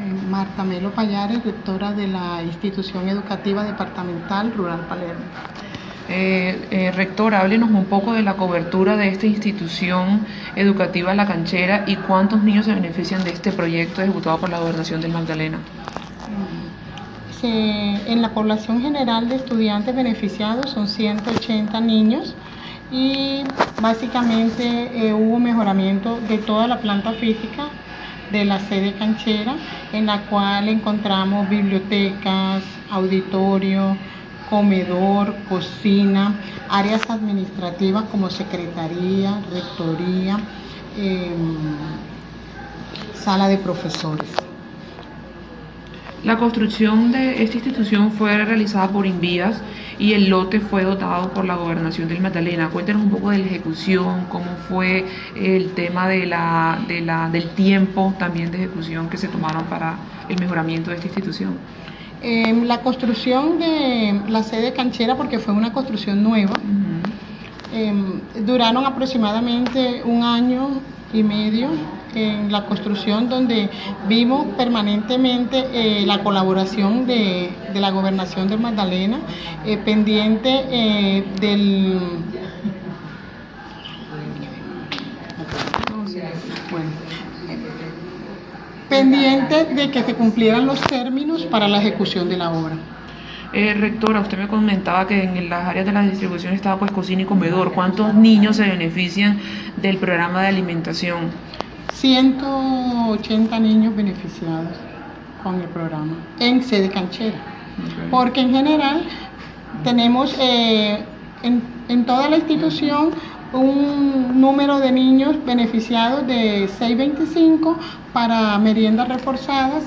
Marta Melo Payares, rectora de la Institución Educativa Departamental Rural Palermo. Rectora, háblenos un poco de la cobertura de esta institución educativa La Canchera y cuántos niños se benefician de este proyecto ejecutado por la Gobernación del Magdalena. En la población general de estudiantes beneficiados son 180 niños y básicamente hubo mejoramiento de toda la planta física de la sede canchera, en la cual encontramos bibliotecas, auditorio, comedor, cocina, áreas administrativas como secretaría, rectoría, sala de profesores. La construcción de esta institución fue realizada por Invías y el lote fue dotado por la Gobernación del Magdalena. Cuéntanos un poco de la ejecución, cómo fue el tema del tiempo también de ejecución que se tomaron para el mejoramiento de esta institución. La construcción de la sede canchera, porque fue una construcción nueva, duraron aproximadamente 1 año y medio en la construcción, donde vimos permanentemente la colaboración de la Gobernación del Magdalena, pendiente pendiente de que se cumplieran los términos para la ejecución de la obra. Rectora, usted me comentaba que en las áreas de la distribución estaba pues cocina y comedor. ¿Cuántos niños se benefician del programa de alimentación? 180 niños beneficiados con el programa en sede canchera. Okay. Porque en general tenemos en toda la institución un número de niños beneficiados de 625 para meriendas reforzadas,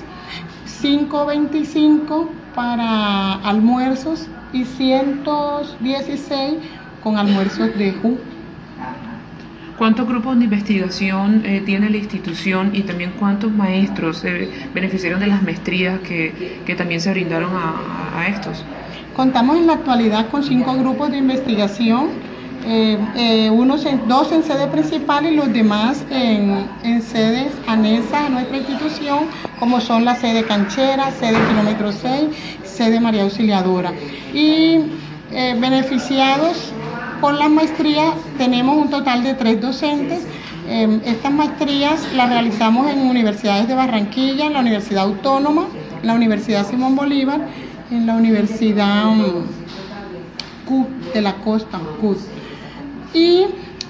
525 para almuerzos y 116 con almuerzos de JU. ¿Cuántos grupos de investigación tiene la institución y también cuántos maestros se beneficiaron de las maestrías que también se brindaron a estos? Contamos en la actualidad con 5 grupos de investigación, 2 en sede principal y los demás en sedes anexas a nuestra institución, como son la sede canchera, sede kilómetro 6, sede María Auxiliadora. Y beneficiados con las maestrías tenemos un total de 3 docentes. Estas maestrías las realizamos en universidades de Barranquilla, en la Universidad Autónoma, en la Universidad Simón Bolívar, en la Universidad CUT de la Costa, CUT. Y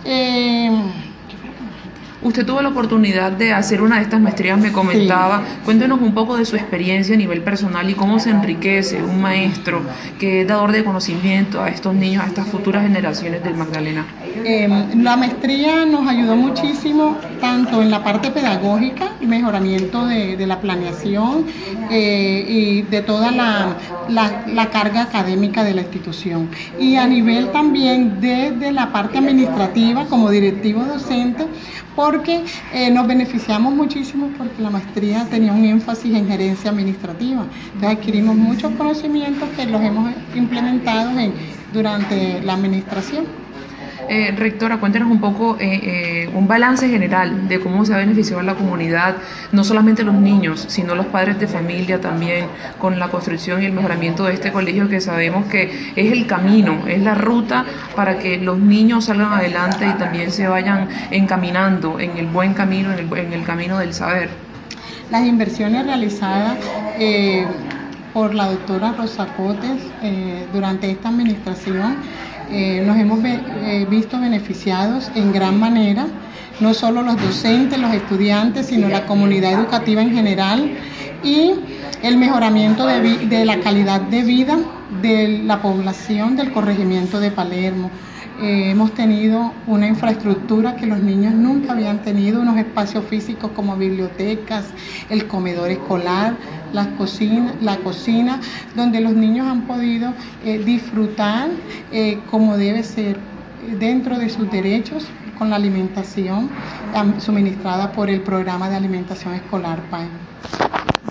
usted tuvo la oportunidad de hacer una de estas maestrías, me comentaba. Sí. Cuéntenos un poco de su experiencia a nivel personal y cómo se enriquece un maestro que es dador de conocimiento a estos niños, a estas futuras generaciones del Magdalena. La maestría nos ayudó muchísimo, tanto en la parte pedagógica, mejoramiento de la planeación y de toda la carga académica de la institución. Y a nivel también desde la parte administrativa, como directivo docente, porque nos beneficiamos muchísimo porque la maestría tenía un énfasis en gerencia administrativa. Entonces adquirimos muchos conocimientos que los hemos implementado durante la administración. Rectora, cuéntenos un poco un balance general de cómo se ha beneficiado a la comunidad, no solamente los niños, sino los padres de familia también, con la construcción y el mejoramiento de este colegio, que sabemos que es el camino, es la ruta para que los niños salgan adelante y también se vayan encaminando en el buen camino, en el camino del saber. Las inversiones realizadas por la doctora Rosa Cotes durante esta administración nos hemos visto beneficiados en gran manera, no solo los docentes, los estudiantes, sino la comunidad educativa en general, y el mejoramiento de la calidad de vida de la población del corregimiento de Palermo. Hemos tenido una infraestructura que los niños nunca habían tenido, unos espacios físicos como bibliotecas, el comedor escolar, la cocina, donde los niños han podido disfrutar como debe ser, dentro de sus derechos, con la alimentación suministrada por el programa de alimentación escolar PAE.